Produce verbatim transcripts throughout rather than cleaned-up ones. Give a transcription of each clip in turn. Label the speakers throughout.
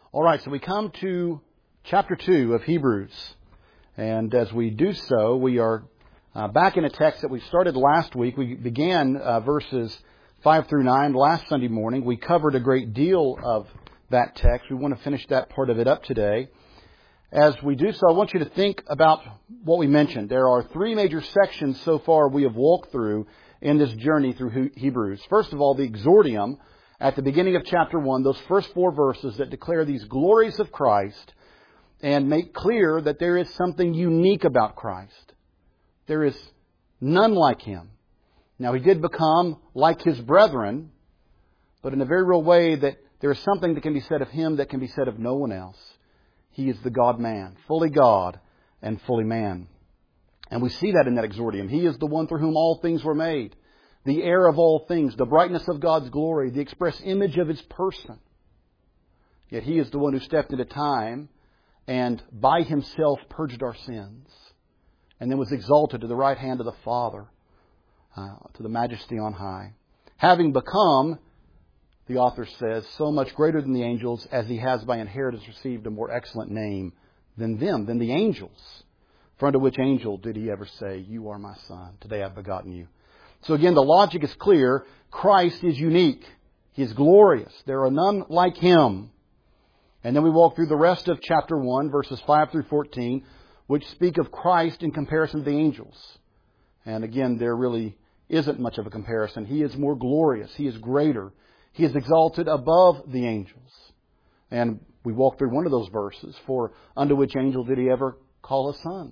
Speaker 1: All right, so we come to chapter two of Hebrews. And as we do so, we are uh, back in a text that we started last week. We began uh, verses five through nine last Sunday morning. We covered a great deal of that text. We want to finish that part of it up today. As we do so, I want you to think about what we mentioned. There are three major sections so far we have walked through in this journey through Hebrews. First of all, the exordium at the beginning of chapter one, those first four verses that declare these glories of Christ and make clear that there is something unique about Christ. There is none like Him. Now, He did become like His brethren, but in a very real way that there is something that can be said of Him that can be said of no one else. He is the God-man, fully God and fully man. And we see that in that exordium. He is the one through whom all things were made, the heir of all things, the brightness of God's glory, the express image of His person. Yet He is the one who stepped into time and by Himself purged our sins and then was exalted to the right hand of the Father, uh, to the majesty on high. Having become, the author says, so much greater than the angels as He has by inheritance received a more excellent name than them, than the angels. For unto which angel did He ever say, "You are my Son, today I've begotten you"? So again, the logic is clear. Christ is unique. He is glorious. There are none like Him. And then we walk through the rest of chapter one, verses five through fourteen, which speak of Christ in comparison to the angels. And again, there really isn't much of a comparison. He is more glorious. He is greater. He is exalted above the angels. And we walk through one of those verses. For unto which angel did He ever call a son?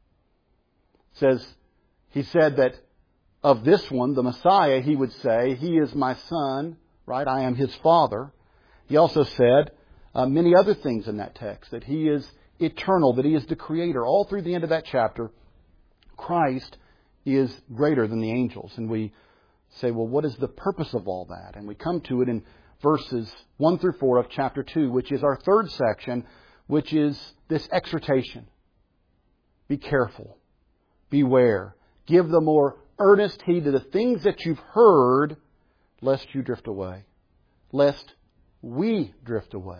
Speaker 1: It says, He said that of this one, the Messiah, He would say, "He is my Son," right? "I am His Father." He also said uh, many other things in that text, that He is eternal, that He is the Creator. All through the end of that chapter, Christ is greater than the angels. And we say, well, what is the purpose of all that? And we come to it in verses one through four of chapter two, which is our third section, which is this exhortation. Be careful. Beware. Give the more earnest heed to the things that you've heard, lest you drift away. Lest we drift away.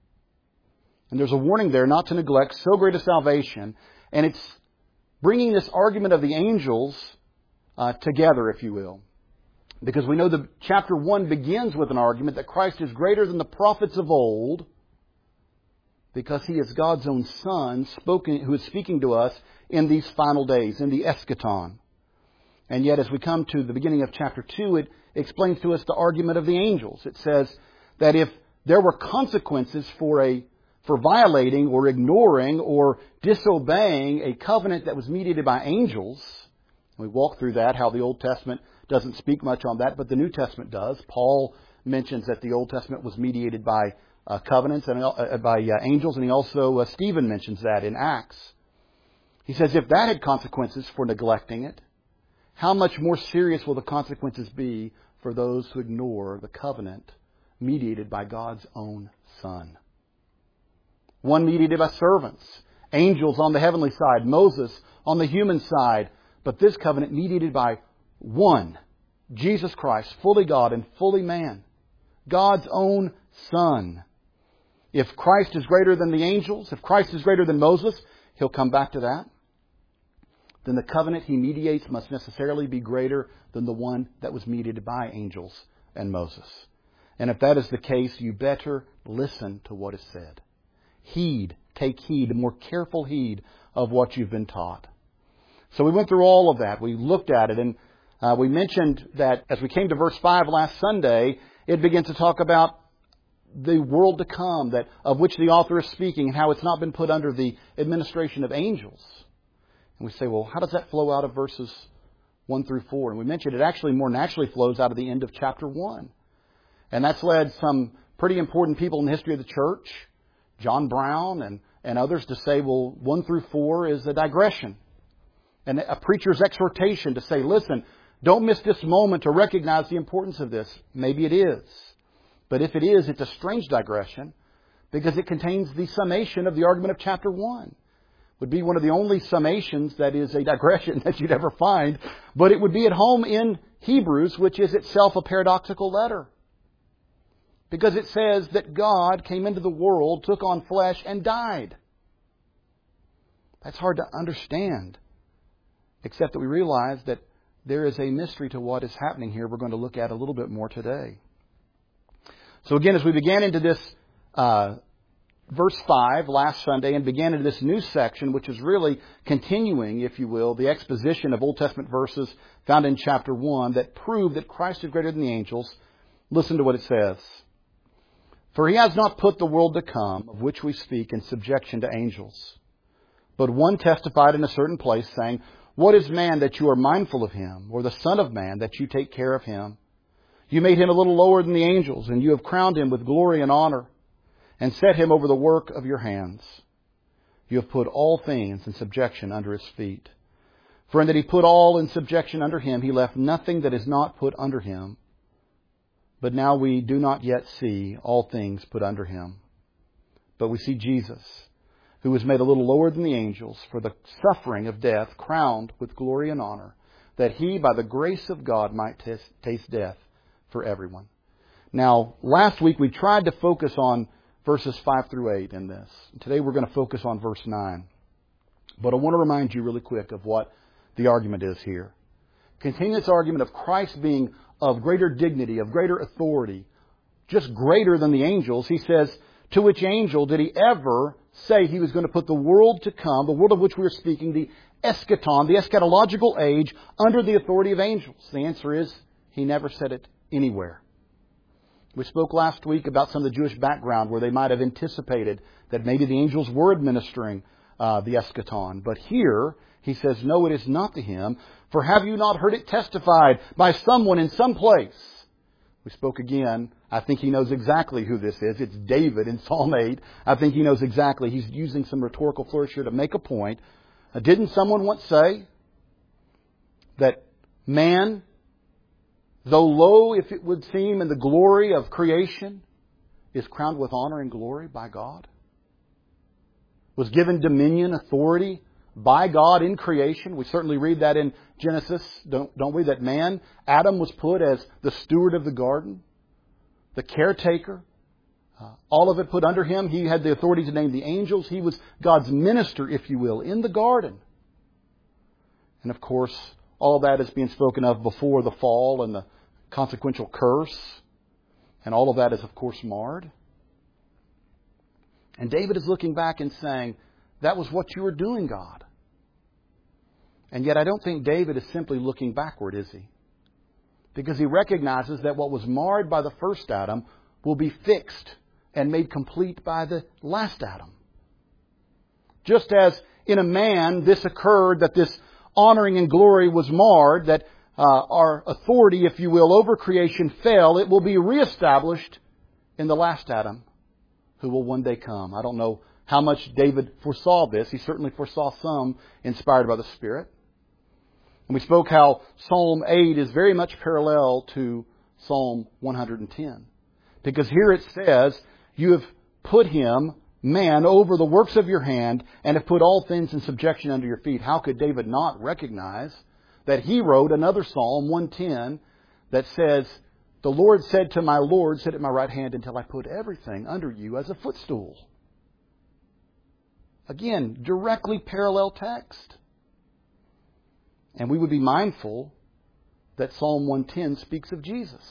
Speaker 1: And there's a warning there not to neglect so great a salvation. And it's bringing this argument of the angels uh, together, if you will. Because we know that chapter one begins with an argument that Christ is greater than the prophets of old, because He is God's own Son spoken, who is speaking to us in these final days, in the eschaton. And yet, as we come to the beginning of chapter two, it explains to us the argument of the angels. It says that if there were consequences for a for violating or ignoring or disobeying a covenant that was mediated by angels, we walk through that, how the Old Testament doesn't speak much on that, but the New Testament does. Paul mentions that the Old Testament was mediated by uh, covenants and uh, by uh, angels, and he also, uh, Stephen mentions that in Acts. He says if that had consequences for neglecting it, how much more serious will the consequences be for those who ignore the covenant mediated by God's own Son? One mediated by servants, angels on the heavenly side, Moses on the human side, but this covenant mediated by one, Jesus Christ, fully God and fully man, God's own Son. If Christ is greater than the angels, if Christ is greater than Moses, He'll come back to that. Then the covenant He mediates must necessarily be greater than the one that was mediated by angels and Moses. And if that is the case, you better listen to what is said. Heed, take heed, more careful heed of what you've been taught. So we went through all of that. We looked at it, and uh, we mentioned that as we came to verse five last Sunday, it begins to talk about the world to come, that of which the author is speaking, and how it's not been put under the administration of angels. And we say, well, how does that flow out of verses one through four? And we mentioned it actually more naturally flows out of the end of chapter one. And that's led some pretty important people in the history of the church, John Brown and, and others, to say, well, one through four is a digression. And a preacher's exhortation to say, listen, don't miss this moment to recognize the importance of this. Maybe it is. But if it is, it's a strange digression, because it contains the summation of the argument of chapter one. Would be one of the only summations that is a digression that you'd ever find, but it would be at home in Hebrews, which is itself a paradoxical letter. Because it says that God came into the world, took on flesh, and died. That's hard to understand. Except that we realize that there is a mystery to what is happening here we're going to look at a little bit more today. So again, as we began into this uh, verse five last Sunday and began into this new section, which is really continuing, if you will, the exposition of Old Testament verses found in chapter one that prove that Christ is greater than the angels, listen to what it says. For He has not put the world to come, of which we speak, in subjection to angels. But one testified in a certain place, saying, What is man that you are mindful of him, or the Son of Man that you take care of him? You made him a little lower than the angels, and you have crowned him with glory and honor, and set him over the work of your hands. You have put all things in subjection under his feet. For in that he put all in subjection under him, he left nothing that is not put under him. But now we do not yet see all things put under him. But we see Jesus, who was made a little lower than the angels for the suffering of death, crowned with glory and honor, that he, by the grace of God, might taste, taste death for everyone. Now, last week we tried to focus on verses five through eight in this. Today we're going to focus on verse nine. But I want to remind you really quick of what the argument is here. Continuing this argument of Christ being of greater dignity, of greater authority, just greater than the angels, he says, to which angel did he ever say he was going to put the world to come, the world of which we are speaking, the eschaton, the eschatological age, under the authority of angels? The answer is, he never said it anywhere. We spoke last week about some of the Jewish background where they might have anticipated that maybe the angels were administering uh, the eschaton. But here, he says, no, it is not to him. For have you not heard it testified by someone in some place? We spoke again. I think he knows exactly who this is. It's David in Psalm eight. I think he knows exactly. He's using some rhetorical flourish here to make a point. Uh, didn't someone once say that man, though low if it would seem in the glory of creation, is crowned with honor and glory by God? Was given dominion, authority by God in creation. We certainly read that in Genesis, don't, don't we? That man, Adam, was put as the steward of the garden, the caretaker. Uh, all of it put under him. He had the authority to name the angels. He was God's minister, if you will, in the garden. And of course, all that is being spoken of before the fall and the consequential curse. And all of that is, of course, marred. And David is looking back and saying, that was what you were doing, God. And yet I don't think David is simply looking backward, is he? Because he recognizes that what was marred by the first Adam will be fixed and made complete by the last Adam. Just as in a man this occurred, that this honoring and glory was marred, that uh, our authority, if you will, over creation fell, it will be reestablished in the last Adam, who will one day come. I don't know how much David foresaw this. He certainly foresaw some inspired by the Spirit. And we spoke how Psalm eight is very much parallel to Psalm one hundred ten. Because here it says, you have put him, man, over the works of your hand and have put all things in subjection under your feet. How could David not recognize that he wrote another Psalm, one ten, that says, the Lord said to my Lord, sit at my right hand until I put everything under you as a footstool. Again, directly parallel text. And we would be mindful that Psalm one ten speaks of Jesus.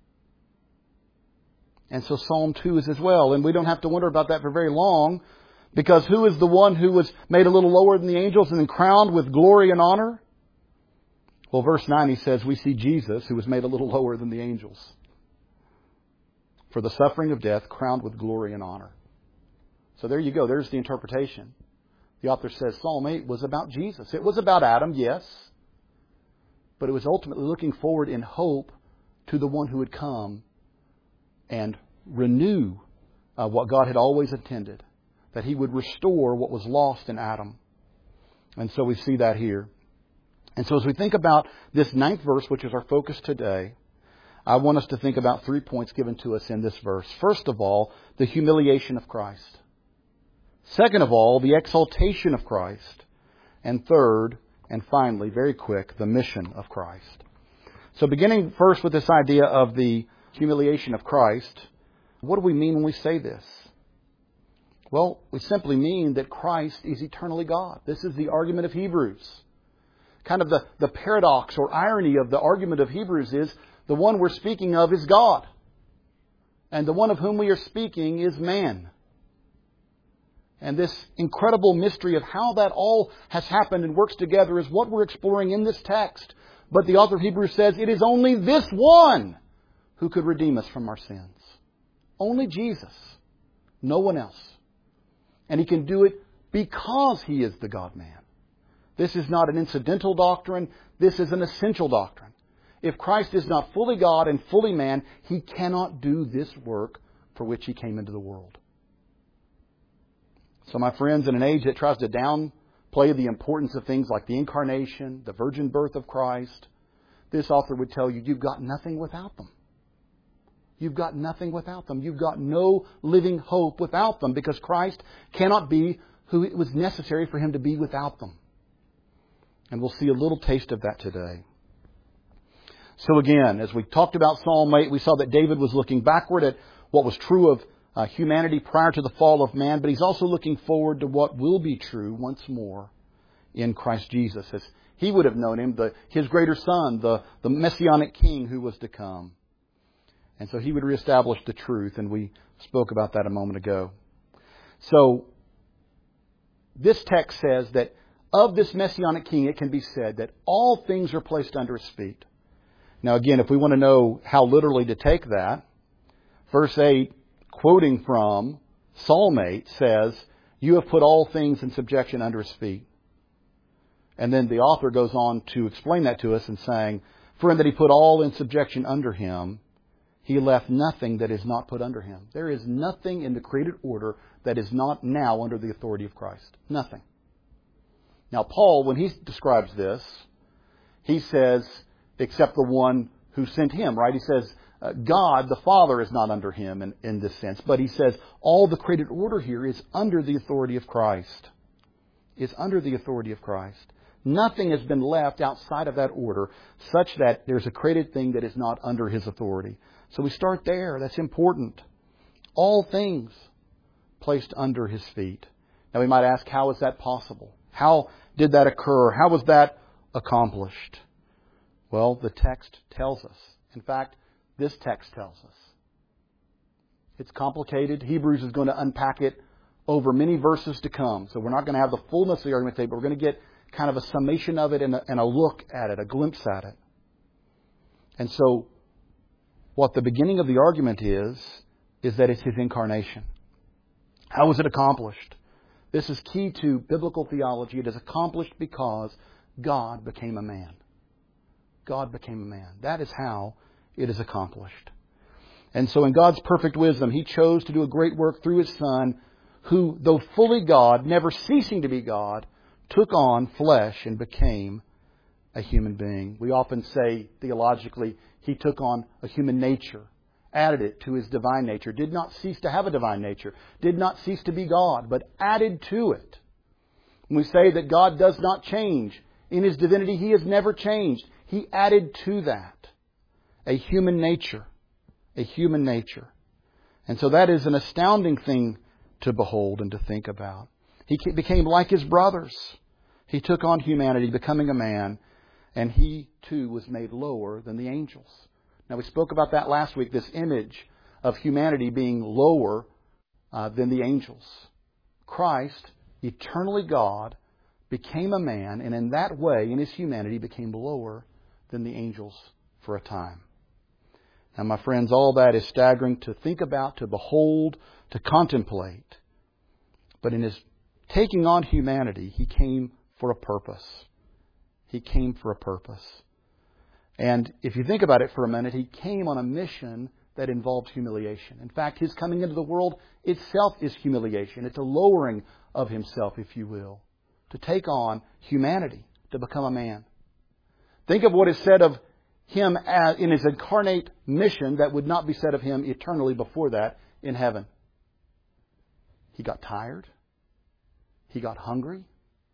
Speaker 1: And so Psalm two is as well. And we don't have to wonder about that for very long, because who is the one who was made a little lower than the angels and then crowned with glory and honor? Well, verse nine, he says, we see Jesus, who was made a little lower than the angels, for the suffering of death, crowned with glory and honor. So there you go. There's the interpretation. The author says Psalm eight was about Jesus. It was about Adam, yes. But it was ultimately looking forward in hope to the one who would come and renew uh, what God had always intended. That He would restore what was lost in Adam. And so we see that here. And so as we think about this ninth verse, which is our focus today, I want us to think about three points given to us in this verse. First of all, the humiliation of Christ. Second of all, the exaltation of Christ. And third, and finally, very quick, the mission of Christ. So beginning first with this idea of the humiliation of Christ, What do we mean when we say this? Well, we simply mean that Christ is eternally God. This is the argument of Hebrews. Kind of the, the paradox or irony of the argument of Hebrews is the one we're speaking of is God. And the one of whom we are speaking is man. And this incredible mystery of how that all has happened and works together is what we're exploring in this text. But the author of Hebrews says it is only this one who could redeem us from our sins. Only Jesus. No one else. And He can do it because He is the God-man. This is not an incidental doctrine. This is an essential doctrine. If Christ is not fully God and fully man, He cannot do this work for which He came into the world. So my friends, in an age that tries to downplay the importance of things like the incarnation, the virgin birth of Christ, this author would tell you, you've got nothing without them. You've got nothing without them. You've got no living hope without them because Christ cannot be who it was necessary for Him to be without them. And we'll see a little taste of that today. So again, as we talked about Psalm eight, we saw that David was looking backward at what was true of uh, humanity prior to the fall of man, but he's also looking forward to what will be true once more in Christ Jesus, as he would have known Him, the, His greater Son, the, the Messianic King who was to come. And so He would reestablish the truth, and we spoke about that a moment ago. So, this text says that of this Messianic King, it can be said that all things are placed under His feet. Now again, if we want to know how literally to take that, verse eight, quoting from Psalm eight, says, "You have put all things in subjection under His feet." And then the author goes on to explain that to us and saying, "For in that He put all in subjection under Him, He left nothing that is not put under Him." There is nothing in the created order that is not now under the authority of Christ. Nothing. Now Paul, when he describes this, he says, except the one who sent Him, right? He says, uh, God, the Father, is not under Him in, in this sense. But he says, all the created order here is under the authority of Christ. It's under the authority of Christ. Nothing has been left outside of that order such that there's a created thing that is not under His authority. So we start there. That's important. All things placed under His feet. Now we might ask, how is that possible? How did that occur? How was that accomplished? Well, the text tells us. In fact, this text tells us. It's complicated. Hebrews is going to unpack it over many verses to come. So we're not going to have the fullness of the argument today, but we're going to get kind of a summation of it and a, and a look at it, a glimpse at it. And so what the beginning of the argument is, is that it's His incarnation. How was it accomplished? This is key to biblical theology. It is accomplished because God became a man. God became a man. That is how it is accomplished. And so in God's perfect wisdom, He chose to do a great work through His Son, who, though fully God, never ceasing to be God, took on flesh and became a human being. We often say theologically, He took on a human nature, added it to His divine nature, did not cease to have a divine nature, did not cease to be God, but added to it. When we say that God does not change, in His divinity He has never changed. He added to that a human nature, a human nature. And so that is an astounding thing to behold and to think about. He became like His brothers. He took on humanity, becoming a man, and He too was made lower than the angels. Now we spoke about that last week, this image of humanity being lower uh, than the angels. Christ, eternally God, became a man, and in that way, in His humanity, became lower than the angels for a time. Now my friends, all that is staggering to think about, to behold, to contemplate. But in His taking on humanity, He came for a purpose. He came for a purpose. And if you think about it for a minute, He came on a mission that involved humiliation. In fact, His coming into the world itself is humiliation. It's a lowering of Himself, if you will, to take on humanity, to become a man. Think of what is said of Him as, in His incarnate mission that would not be said of Him eternally before that in heaven. He got tired. He got hungry.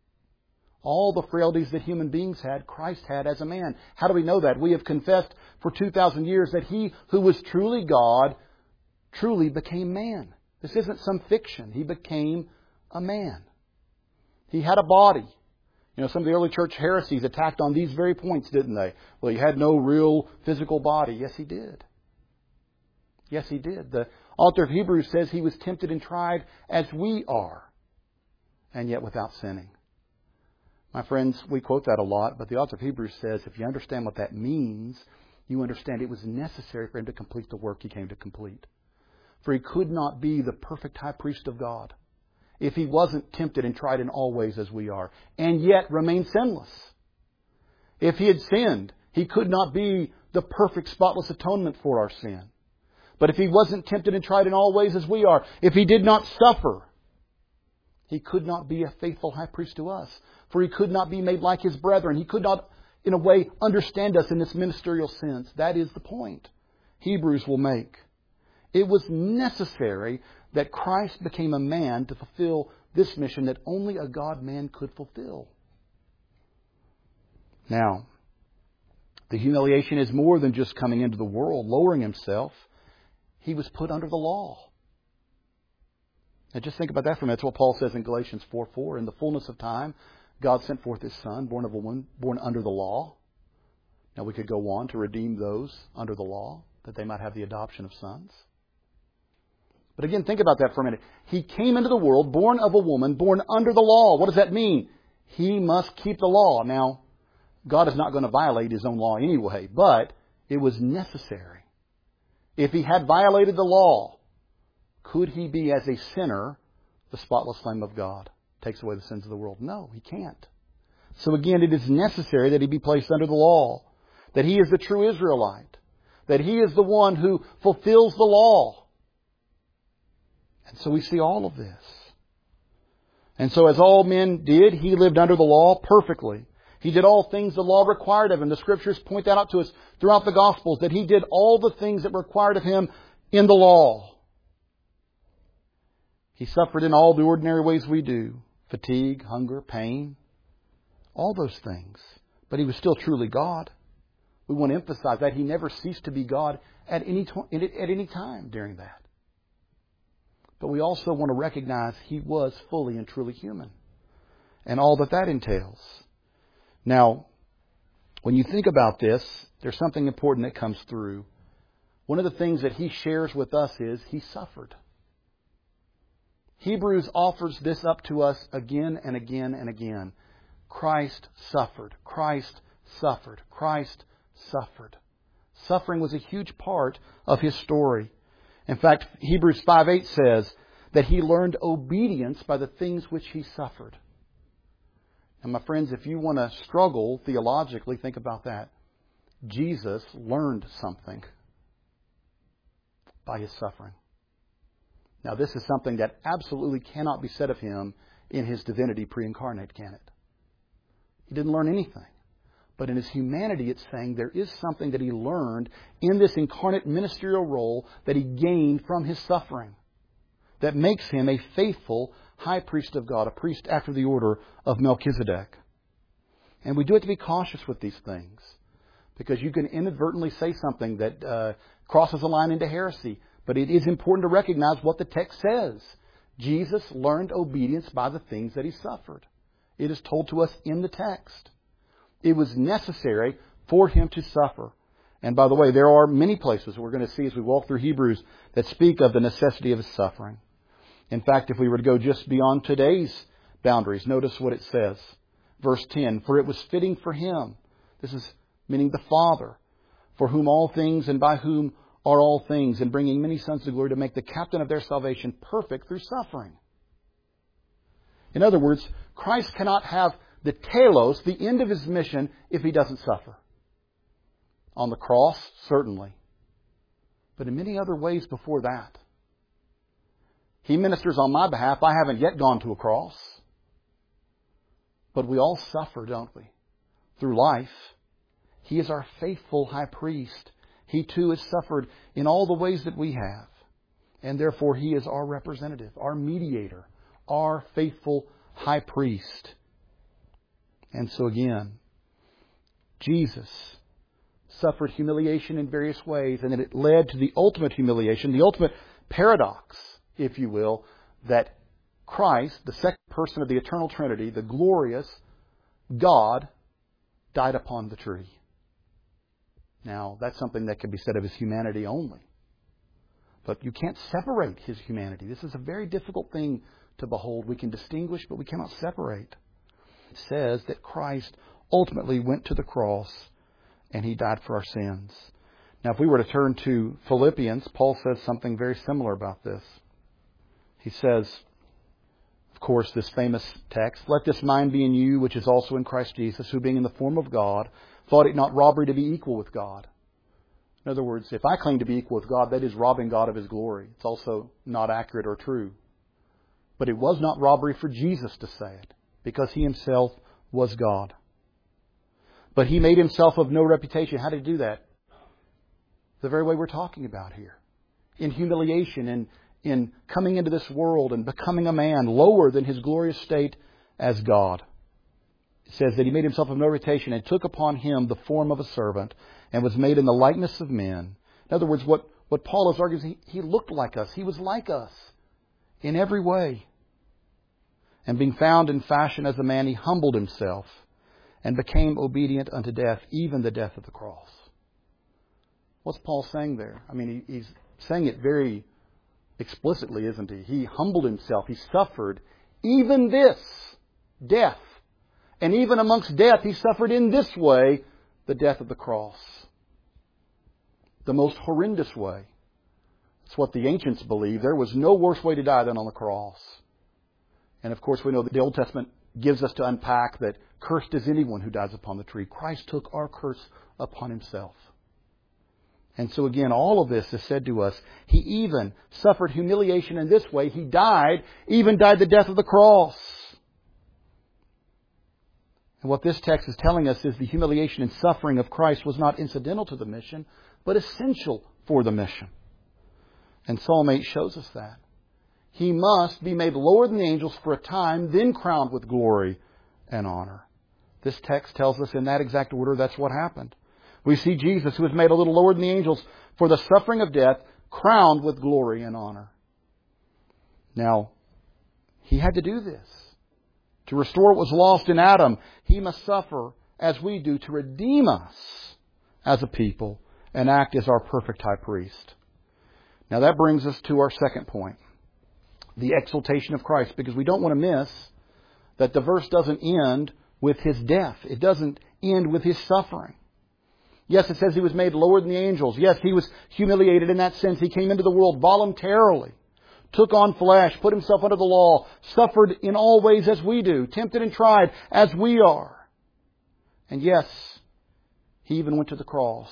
Speaker 1: All the frailties that human beings had, Christ had as a man. How do we know that? We have confessed for two thousand years that He who was truly God truly became man. This isn't some fiction. He became a man. He had a body. You know, some of the early church heresies attacked on these very points, didn't they? Well, he had no real physical body. Yes, he did. Yes, he did. The author of Hebrews says he was tempted and tried as we are, and yet without sinning. My friends, we quote that a lot, but the author of Hebrews says if you understand what that means, you understand it was necessary for him to complete the work he came to complete. For he could not be the perfect high priest of God if he wasn't tempted and tried in all ways as we are, and yet remained sinless. If he had sinned, he could not be the perfect spotless atonement for our sin. But if he wasn't tempted and tried in all ways as we are, if he did not suffer, he could not be a faithful high priest to us. For he could not be made like his brethren. He could not, in a way, understand us in this ministerial sense. That is the point Hebrews will make. It was necessary that Christ became a man to fulfill this mission that only a God-man could fulfill. Now, the humiliation is more than just coming into the world, lowering himself. He was put under the law. Now just think about that for a minute. That's what Paul says in Galatians four four. In the fullness of time, God sent forth His Son, born of a woman, born under the law. Now we could go on to redeem those under the law, that they might have the adoption of sons. But again, think about that for a minute. He came into the world, born of a woman, born under the law. What does that mean? He must keep the law. Now, God is not going to violate His own law anyway, but it was necessary. If He had violated the law, could He be, as a sinner, the spotless Lamb of God? Takes away the sins of the world. No, He can't. So again, it is necessary that He be placed under the law. That He is the true Israelite. That He is the one who fulfills the law. And so we see all of this. And so as all men did, He lived under the law perfectly. He did all things the law required of Him. The Scriptures point that out to us throughout the Gospels, that He did all the things that were required of Him in the law. He suffered in all the ordinary ways we do. Fatigue, hunger, pain. All those things. But He was still truly God. We want to emphasize that He never ceased to be God at any, at any time during that. But we also want to recognize He was fully and truly human. And all that that entails. Now, when you think about this, there's something important that comes through. One of the things that He shares with us is He suffered. Hebrews offers this up to us again and again and again. Christ suffered. Christ suffered. Christ suffered. Suffering was a huge part of His story. In fact, Hebrews five eight says that He learned obedience by the things which He suffered. And my friends, if you want to struggle theologically, think about that. Jesus learned something by His suffering. Now, this is something that absolutely cannot be said of Him in His divinity pre-incarnate, can it? He didn't learn anything. But in His humanity, it's saying there is something that He learned in this incarnate ministerial role that He gained from His suffering that makes Him a faithful high priest of God, a priest after the order of Melchizedek. And we do have to be cautious with these things because you can inadvertently say something that uh, crosses a line into heresy. But it is important to recognize what the text says. Jesus learned obedience by the things that He suffered. It is told to us in the text. It was necessary for Him to suffer. And by the way, there are many places we're going to see as we walk through Hebrews that speak of the necessity of His suffering. In fact, if we were to go just beyond today's boundaries, notice what it says. Verse ten, for it was fitting for Him. This is meaning the Father, for whom all things and by whom are all things, and bringing many sons to glory, to make the captain of their salvation perfect through suffering. In other words, Christ cannot have the telos, the end of His mission, if He doesn't suffer. On the cross, certainly. But in many other ways before that. He ministers on my behalf. I haven't yet gone to a cross. But we all suffer, don't we? Through life. He is our faithful high priest. He too has suffered in all the ways that we have. And therefore He is our representative, our mediator, our faithful high priest. And so again, Jesus suffered humiliation in various ways, and then it led to the ultimate humiliation, the ultimate paradox, if you will, that Christ, the second person of the eternal Trinity, the glorious God, died upon the tree. Now, that's something that can be said of His humanity only. But you can't separate His humanity. This is a very difficult thing to behold. We can distinguish, but we cannot separate. It says that Christ ultimately went to the cross and He died for our sins. Now, if we were to turn to Philippians, Paul says something very similar about this. He says, of course, this famous text, "Let this mind be in you, which is also in Christ Jesus, who being in the form of God, thought it not robbery to be equal with God." In other words, if I claim to be equal with God, that is robbing God of His glory. It's also not accurate or true. But it was not robbery for Jesus to say it, because He Himself was God. But He made Himself of no reputation. How did He do that? The very way we're talking about here. In humiliation, in, in coming into this world and becoming a man lower than His glorious state as God. It says that He made Himself of no reputation and took upon Him the form of a servant and was made in the likeness of men. In other words, what, what Paul is arguing is he, he looked like us. He was like us in every way. And being found in fashion as a man, He humbled Himself and became obedient unto death, even the death of the cross. What's Paul saying there? I mean, he, he's saying it very explicitly, isn't he? He humbled Himself. He suffered even this death. And even amongst death, He suffered in this way the death of the cross. The most horrendous way. It's what the ancients believed. There was no worse way to die than on the cross. And of course, we know that the Old Testament gives us to unpack that cursed is anyone who dies upon the tree. Christ took our curse upon Himself. And so again, all of this is said to us. He even suffered humiliation in this way. He died, even died the death of the cross. And what this text is telling us is the humiliation and suffering of Christ was not incidental to the mission, but essential for the mission. And Psalm eight shows us that. He must be made lower than the angels for a time, then crowned with glory and honor. This text tells us in that exact order that's what happened. We see Jesus, who was made a little lower than the angels for the suffering of death, crowned with glory and honor. Now, He had to do this. To restore what was lost in Adam, He must suffer as we do to redeem us as a people and act as our perfect high priest. Now that brings us to our second point. The exaltation of Christ. Because we don't want to miss that the verse doesn't end with His death. It doesn't end with His suffering. Yes, it says He was made lower than the angels. Yes, He was humiliated in that sense. He came into the world voluntarily, took on flesh, put Himself under the law, suffered in all ways as we do, tempted and tried as we are. And yes, He even went to the cross,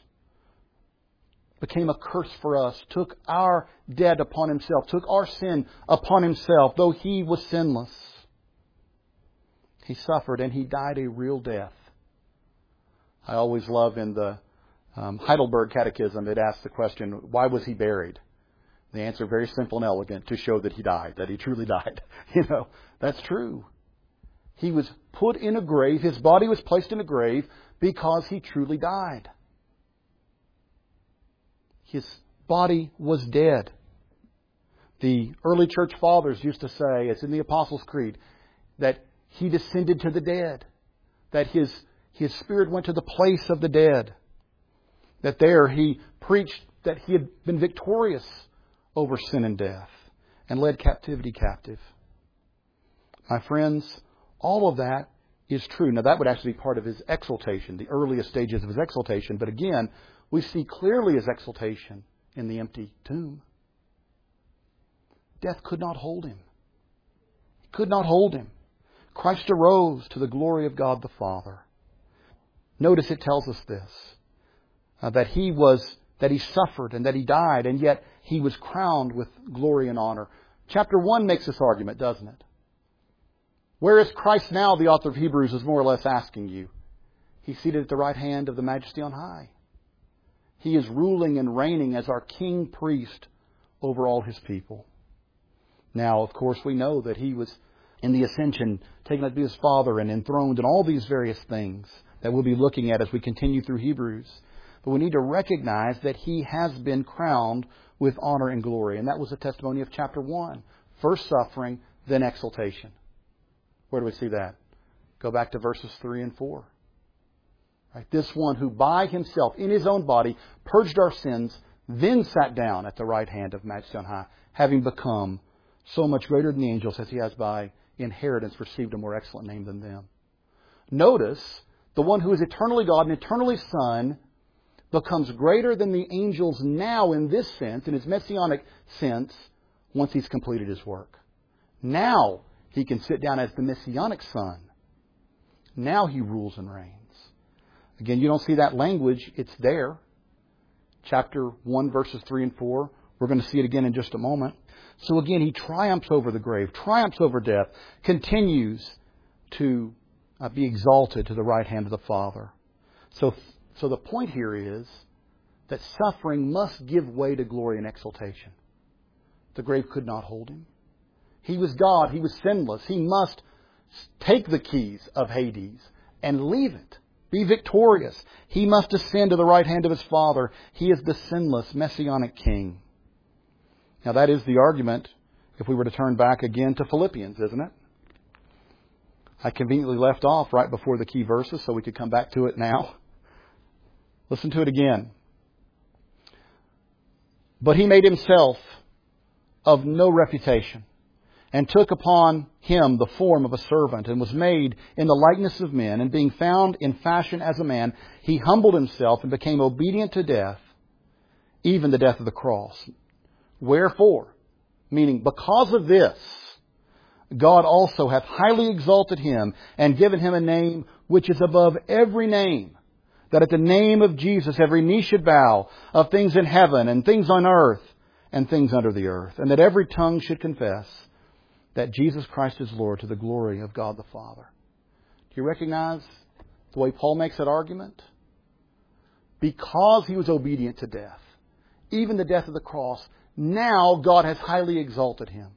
Speaker 1: became a curse for us, took our debt upon Himself, took our sin upon Himself, though He was sinless. He suffered and He died a real death. I always love in the um, Heidelberg Catechism, it asks the question, why was He buried? The answer, very simple and elegant, to show that He died, that He truly died. You know, that's true. He was put in a grave, His body was placed in a grave because He truly died. His body was dead. The early church fathers used to say, it's in the Apostles' Creed, that He descended to the dead, that His His Spirit went to the place of the dead. That there He preached that He had been victorious over sin and death and led captivity captive. My friends, all of that is true. Now that would actually be part of His exaltation, the earliest stages of His exaltation. But again, we see clearly His exaltation in the empty tomb. Death could not hold Him. It could not hold Him. Christ arose to the glory of God the Father. Notice it tells us this, uh, that He was, that He suffered and that He died, and yet He was crowned with glory and honor. Chapter one makes this argument, doesn't it? Where is Christ now, the author of Hebrews is more or less asking you. He's seated at the right hand of the Majesty on high. He is ruling and reigning as our king priest over all His people. Now, of course, we know that He was in the ascension, taken up to be His Father and enthroned and all these various things that we'll be looking at as we continue through Hebrews. But we need to recognize that He has been crowned with honor and glory. And that was the testimony of chapter one. First suffering, then exaltation. Where do we see that? Go back to verses three and four. Right? This one who by Himself, in His own body, purged our sins, then sat down at the right hand of Majesty on high, having become so much greater than the angels as He has by inheritance received a more excellent name than them. Notice, the one who is eternally God and eternally Son becomes greater than the angels now in this sense, in His messianic sense, once He's completed His work. Now He can sit down as the messianic Son. Now He rules and reigns. Again, you don't see that language. It's there. Chapter one, verses three and four. We're going to see it again in just a moment. So again, He triumphs over the grave, triumphs over death, continues to uh, be exalted to the right hand of the Father. So, so the point here is that suffering must give way to glory and exaltation. The grave could not hold Him. He was God. He was sinless. He must take the keys of Hades and leave it. Be victorious. He must ascend to the right hand of His Father. He is the sinless Messianic King. Now that is the argument if we were to turn back again to Philippians, isn't it? I conveniently left off right before the key verses so we could come back to it now. Listen to it again. But He made Himself of no reputation, and took upon Him the form of a servant, and was made in the likeness of men, and being found in fashion as a man, He humbled Himself and became obedient to death, even the death of the cross. Wherefore, meaning because of this, God also hath highly exalted Him, and given Him a name which is above every name, that at the name of Jesus every knee should bow, of things in heaven, and things on earth, and things under the earth, and that every tongue should confess that Jesus Christ is Lord, to the glory of God the Father. Do you recognize the way Paul makes that argument? Because He was obedient to death, even the death of the cross, now God has highly exalted Him.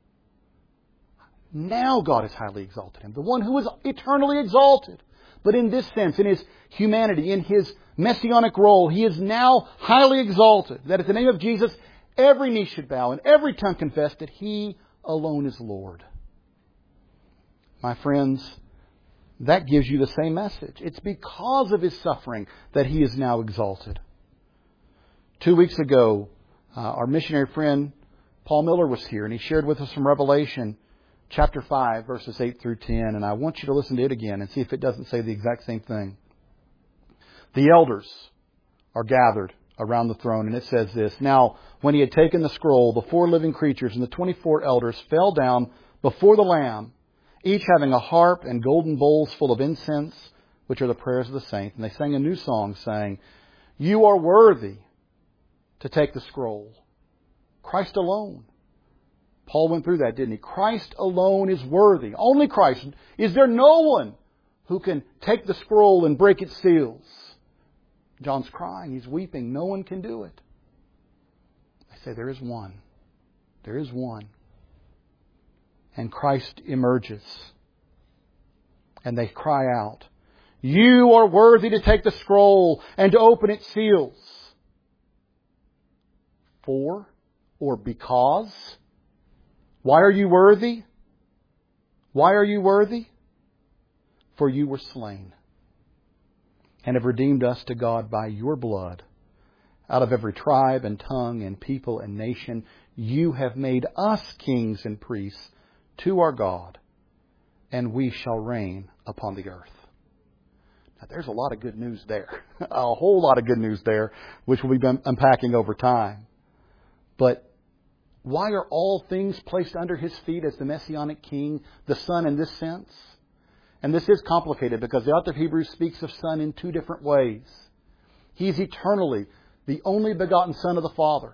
Speaker 1: Now God has highly exalted Him. The one who was eternally exalted. But in this sense, in His humanity, in His messianic role, He is now highly exalted. That at the name of Jesus, every knee should bow and every tongue confess that He alone is Lord. My friends, that gives you the same message. It's because of His suffering that He is now exalted. Two weeks ago, uh, our missionary friend Paul Miller was here, and he shared with us from Revelation chapter five, verses eight through ten, and I want you to listen to it again and see if it doesn't say the exact same thing. The elders are gathered around the throne, and it says this: Now, when He had taken the scroll, the four living creatures and the twenty-four elders fell down before the Lamb, each having a harp and golden bowls full of incense, which are the prayers of the saints. And they sang a new song, saying, You are worthy to take the scroll. Christ alone. Paul went through that, didn't he? Christ alone is worthy. Only Christ. Is there no one who can take the scroll and break its seals? John's crying. He's weeping. No one can do it. I say there is one. There is one. And Christ emerges. And they cry out, You are worthy to take the scroll and to open its seals. For or because? Why are you worthy? Why are you worthy? For you were slain and have redeemed us to God by your blood. Out of every tribe and tongue and people and nation, you have made us kings and priests to our God, and we shall reign upon the earth. Now, there's a lot of good news there. A whole lot of good news there, which we'll be unpacking over time. But why are all things placed under His feet as the Messianic King, the Son in this sense? And this is complicated because the author of Hebrews speaks of Son in two different ways. He's eternally the only begotten Son of the Father.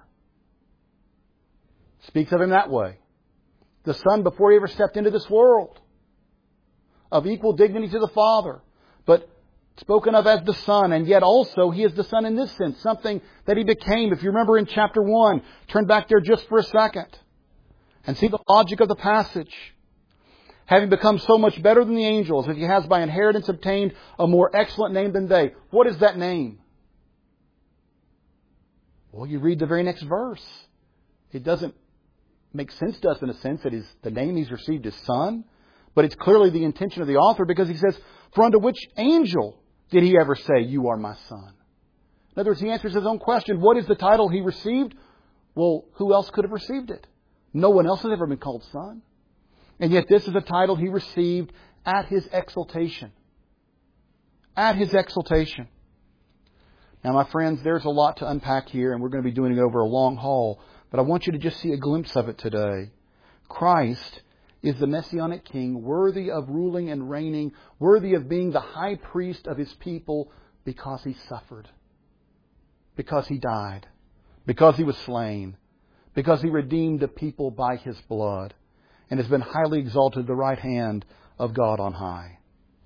Speaker 1: Speaks of Him that way. The Son before He ever stepped into this world. Of equal dignity to the Father. But spoken of as the Son, and yet also He is the Son in this sense. Something that He became. If you remember in chapter one, turn back there just for a second and see the logic of the passage. Having become so much better than the angels, if He has by inheritance obtained a more excellent name than they. What is that name? Well, you read the very next verse. It doesn't make sense to us in a sense that his, the name he's received is Son. But it's clearly the intention of the author because he says, for unto which angel did he ever say, you are my Son? In other words, he answers his own question. What is the title he received? Well, who else could have received it? No one else has ever been called Son. And yet this is a title he received at his exaltation. At his exaltation. Now, my friends, there's a lot to unpack here, and we're going to be doing it over a long haul. But I want you to just see a glimpse of it today. Christ is the Messianic King, worthy of ruling and reigning, worthy of being the high priest of His people because He suffered, because He died, because He was slain, because He redeemed the people by His blood, and has been highly exalted at the right hand of God on high.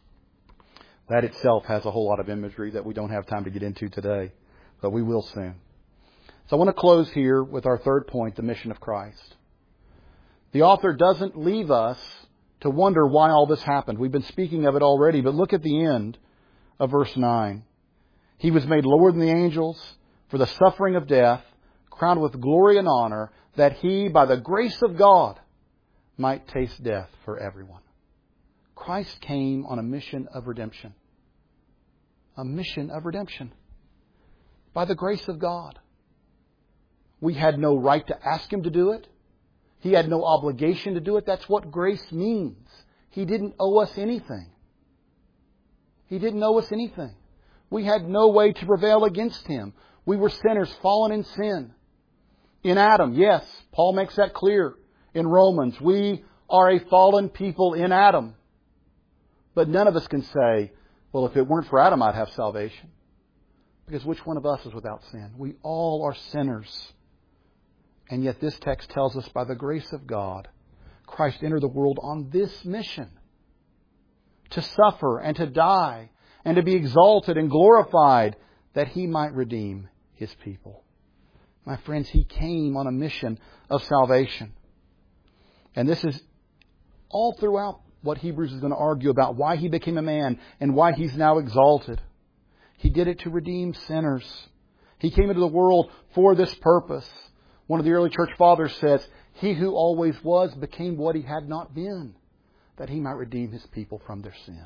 Speaker 1: That itself has a whole lot of imagery that we don't have time to get into today, but we will soon. So I want to close here with our third point, the mission of Christ. The author doesn't leave us to wonder why all this happened. We've been speaking of it already, but look at the end of verse nine. He was made lower than the angels for the suffering of death, crowned with glory and honor, that He, by the grace of God, might taste death for everyone. Christ came on a mission of redemption. A mission of redemption. By the grace of God. We had no right to ask Him to do it. He had no obligation to do it. That's what grace means. He didn't owe us anything. He didn't owe us anything. We had no way to prevail against Him. We were sinners, fallen in sin. In Adam, yes, Paul makes that clear in Romans. We are a fallen people in Adam. But none of us can say, well, if it weren't for Adam, I'd have salvation. Because which one of us is without sin? We all are sinners. And yet this text tells us by the grace of God, Christ entered the world on this mission. To suffer and to die and to be exalted and glorified that He might redeem His people. My friends, He came on a mission of salvation. And this is all throughout what Hebrews is going to argue about, why He became a man and why He's now exalted. He did it to redeem sinners. He came into the world for this purpose. One of the early church fathers says, He who always was became what He had not been, that He might redeem His people from their sin.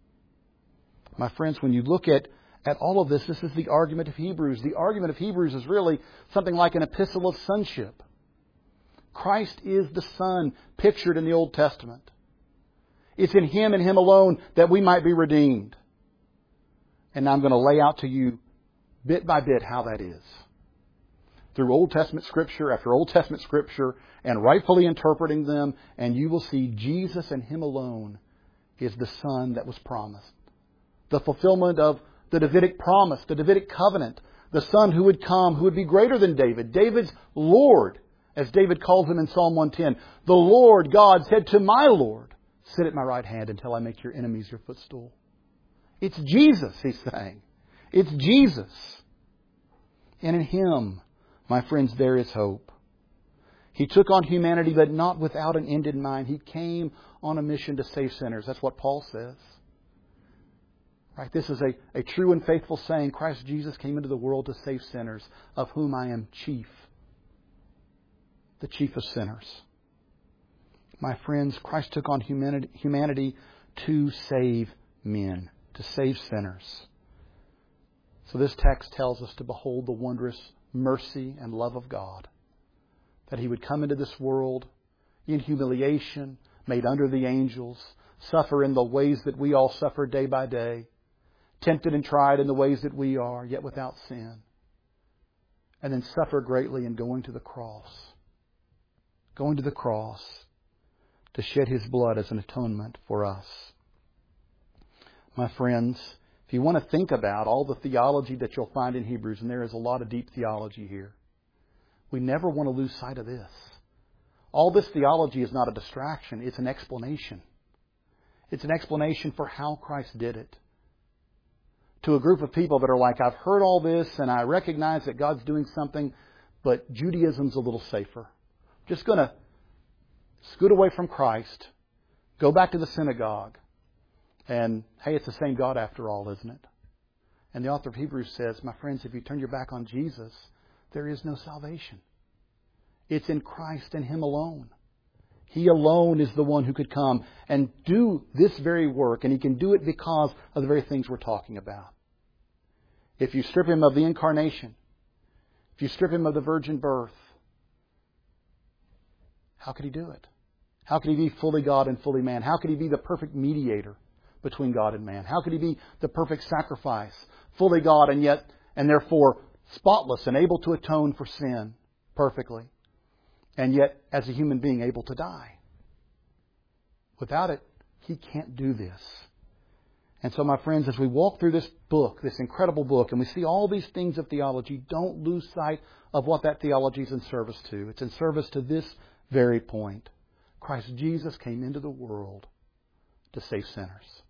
Speaker 1: My friends, when you look at, at all of this, this is the argument of Hebrews. The argument of Hebrews is really something like an epistle of sonship. Christ is the Son pictured in the Old Testament. It's in Him and Him alone that we might be redeemed. And now I'm going to lay out to you bit by bit how that is. Through Old Testament Scripture after Old Testament Scripture and rightfully interpreting them, and you will see Jesus and Him alone is the Son that was promised. The fulfillment of the Davidic promise, the Davidic covenant, the Son who would come, who would be greater than David, David's Lord, as David calls Him in Psalm one ten. The Lord God said to my Lord, sit at my right hand until I make your enemies your footstool. It's Jesus, He's saying. It's Jesus. And in Him, my friends, there is hope. He took on humanity, but not without an end in mind. He came on a mission to save sinners. That's what Paul says. Right? This is a, a true and faithful saying. Christ Jesus came into the world to save sinners, of whom I am chief. The chief of sinners. My friends, Christ took on humanity, humanity to save men, to save sinners. So this text tells us to behold the wondrous mercy and love of God. That He would come into this world in humiliation, made under the angels, suffer in the ways that we all suffer day by day, tempted and tried in the ways that we are, yet without sin. And then suffer greatly in going to the cross. Going to the cross to shed His blood as an atonement for us. My friends, if you want to think about all the theology that you'll find in Hebrews, and there is a lot of deep theology here, we never want to lose sight of this. All this theology is not a distraction. It's an explanation. It's an explanation for how Christ did it. To a group of people that are like, I've heard all this and I recognize that God's doing something, but Judaism's a little safer. Just going to scoot away from Christ, go back to the synagogue, and hey, it's the same God after all, isn't it? And the author of Hebrews says, my friends, if you turn your back on Jesus, there is no salvation. It's in Christ and Him alone. He alone is the one who could come and do this very work, and He can do it because of the very things we're talking about. If you strip Him of the incarnation, if you strip Him of the virgin birth, how could He do it? How could He be fully God and fully man? How could He be the perfect mediator between God and man? How could He be the perfect sacrifice, fully God and yet, and therefore spotless and able to atone for sin perfectly, and yet as a human being able to die? Without it, He can't do this. And so, my friends, as we walk through this book, this incredible book, and we see all these things of theology, don't lose sight of what that theology is in service to. It's in service to this very point. Christ Jesus came into the world to save sinners.